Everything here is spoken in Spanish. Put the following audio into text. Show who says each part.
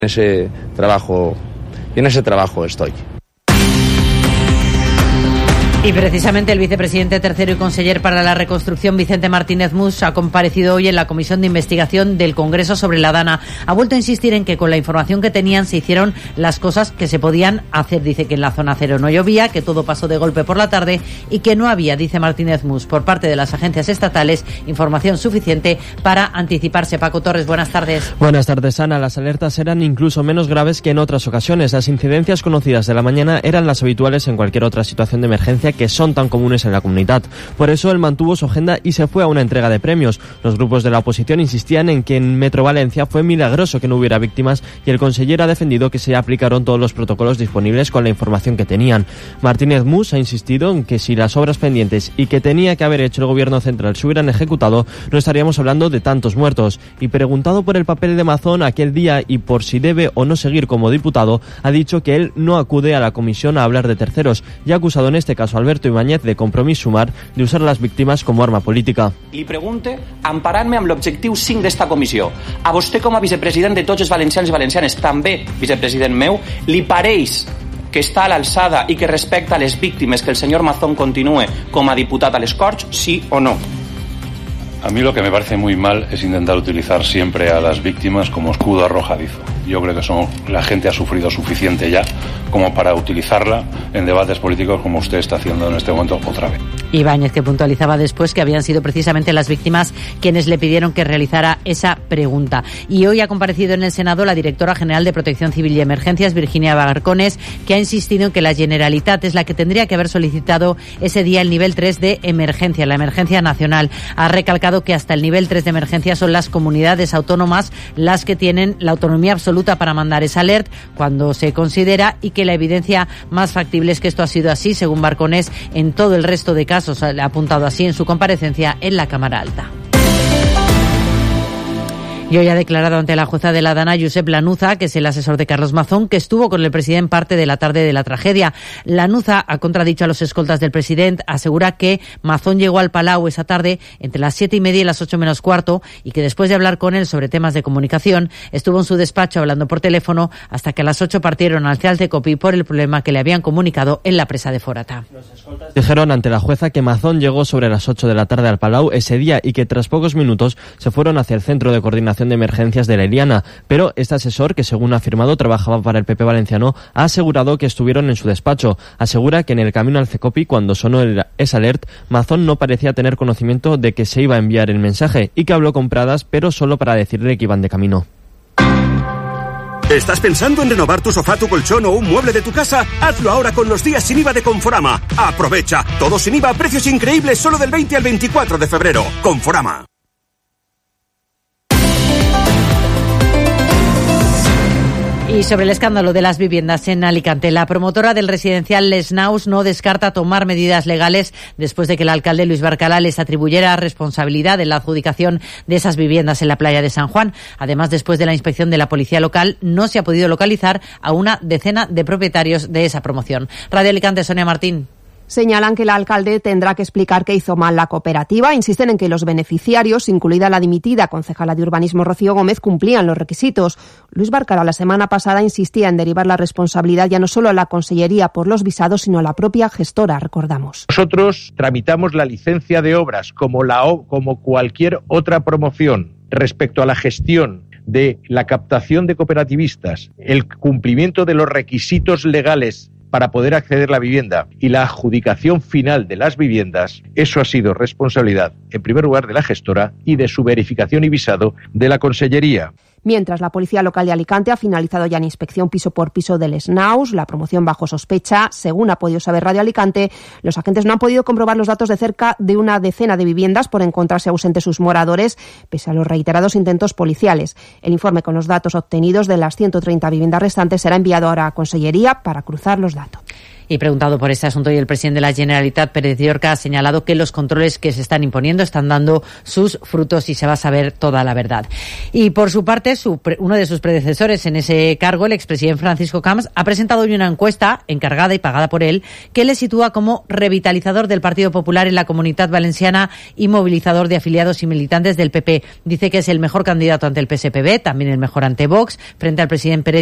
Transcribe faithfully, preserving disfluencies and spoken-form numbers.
Speaker 1: Ese trabajo, y en ese trabajo estoy.
Speaker 2: Y precisamente el vicepresidente tercero y conseller para la reconstrucción, Vicente Martínez Mus, ha comparecido hoy en la Comisión de Investigación del Congreso sobre la Dana. Ha vuelto a insistir en que con la información que tenían se hicieron las cosas que se podían hacer. Dice que en la zona cero no llovía, que todo pasó de golpe por la tarde y que no había, dice Martínez Mus, por parte de las agencias estatales información suficiente para anticiparse. Paco Torres, buenas tardes.
Speaker 3: Buenas tardes, Ana. Las alertas eran incluso menos graves que en otras ocasiones. Las incidencias conocidas de la mañana eran las habituales en cualquier otra situación de emergencia que son tan comunes en la comunidad. Por eso él mantuvo su agenda y se fue a una entrega de premios. Los grupos de la oposición insistían en que en Metro Valencia fue milagroso que no hubiera víctimas y el conseller ha defendido que se aplicaron todos los protocolos disponibles con la información que tenían. Martínez Mus ha insistido en que si las obras pendientes y que tenía que haber hecho el gobierno central se hubieran ejecutado, no estaríamos hablando de tantos muertos. Y preguntado por el papel de Mazón aquel día y por si debe o no seguir como diputado, ha dicho que él no acude a la comisión a hablar de terceros y ha acusado en este caso a Alberto Ibáñez de Compromís Sumar de usar a las víctimes como arma política.
Speaker 4: Li pregunte, emparant-me amb l'objectiu cinc d'esta comissió. A vostè com a vicepresident de tots els valencians i valencianes, també vicepresident meu, li pareix que està a l'alçada i que respecta les víctimes que el senyor Mazón continue com a diputat a les Corts, sí o no?
Speaker 5: A mí lo que me parece muy mal es intentar utilizar siempre a las víctimas como escudo arrojadizo. Yo creo que son, la gente ha sufrido suficiente ya como para utilizarla en debates políticos como usted está haciendo en este momento otra vez.
Speaker 2: Ibáñez, que puntualizaba después que habían sido precisamente las víctimas quienes le pidieron que realizara esa pregunta. Y hoy ha comparecido en el Senado la directora general de Protección Civil y Emergencias, Virginia Barcones, que ha insistido en que la Generalitat es la que tendría que haber solicitado ese día el nivel tres de emergencia, la emergencia nacional. Ha recalcado que hasta el nivel tres de emergencia son las comunidades autónomas las que tienen la autonomía absoluta para mandar esa alert cuando se considera, y que la evidencia más factible es que esto ha sido así, según Barcones, en todo el resto de casos. Ha apuntado así en su comparecencia en la Cámara Alta. Y hoy ha declarado ante la jueza de la Dana Josep Lanuza, que es el asesor de Carlos Mazón, que estuvo con el presidente parte de la tarde de la tragedia. Lanuza ha contradicho a los escoltas del presidente, asegura que Mazón llegó al Palau esa tarde entre las siete y media y las ocho menos cuarto y que después de hablar con él sobre temas de comunicación estuvo en su despacho hablando por teléfono hasta que a las ocho partieron al Cealtecopi por el problema que le habían comunicado en la presa de Forata.
Speaker 3: Los escoltas dijeron ante la jueza que Mazón llegó sobre las ocho de la tarde al Palau ese día y que tras pocos minutos se fueron hacia el centro de coordinación de emergencias de la Eliana, pero este asesor, que según ha afirmado trabajaba para el P P valenciano, ha asegurado que estuvieron en su despacho. Asegura que en el camino al Cecopi, cuando sonó el, esa alert, Mazón no parecía tener conocimiento de que se iba a enviar el mensaje y que habló con Pradas, pero solo para decirle que iban de camino.
Speaker 6: ¿Estás pensando en renovar tu sofá, tu colchón o un mueble de tu casa? Hazlo ahora con los días sin I V A de Conforama. Aprovecha, todo sin I V A, precios increíbles solo del veinte al veinticuatro de febrero. Conforama.
Speaker 2: Y sobre el escándalo de las viviendas en Alicante, la promotora del residencial Les Naus no descarta tomar medidas legales después de que el alcalde Luis Barcala les atribuyera responsabilidad en la adjudicación de esas viviendas en la playa de San Juan. Además, después de la inspección de la policía local, no se ha podido localizar a una decena de propietarios de esa promoción. Radio Alicante, Sonia Martín.
Speaker 7: Señalan que el alcalde tendrá que explicar qué hizo mal la cooperativa. Insisten en que los beneficiarios, incluida la dimitida concejala de Urbanismo Rocío Gómez, cumplían los requisitos. Luis Barcala la semana pasada insistía en derivar la responsabilidad ya no solo a la Consellería por los visados, sino a la propia gestora, recordamos.
Speaker 8: Nosotros tramitamos la licencia de obras como, la, como cualquier otra promoción respecto a la gestión de la captación de cooperativistas, el cumplimiento de los requisitos legales para poder acceder a la vivienda y la adjudicación final de las viviendas. Eso ha sido responsabilidad, en primer lugar, de la gestora y de su verificación y visado de la Consellería.
Speaker 7: Mientras, la Policía Local de Alicante ha finalizado ya la inspección piso por piso del Les Naus, la promoción bajo sospecha. Según ha podido saber Radio Alicante, los agentes no han podido comprobar los datos de cerca de una decena de viviendas por encontrarse ausentes sus moradores, pese a los reiterados intentos policiales. El informe con los datos obtenidos de las ciento treinta viviendas restantes será enviado ahora a Consellería para cruzar los datos.
Speaker 2: Y preguntado por este asunto, y el presidente de la Generalitat, Pérez Llorca, ha señalado que los controles que se están imponiendo están dando sus frutos y se va a saber toda la verdad. Y por su parte, su, uno de sus predecesores en ese cargo, el expresidente Francisco Camps, ha presentado hoy una encuesta encargada y pagada por él que le sitúa como revitalizador del Partido Popular en la Comunitat Valenciana y movilizador de afiliados y militantes del P P. Dice que es el mejor candidato ante el P S P B, también el mejor ante Vox, frente al presidente Pérez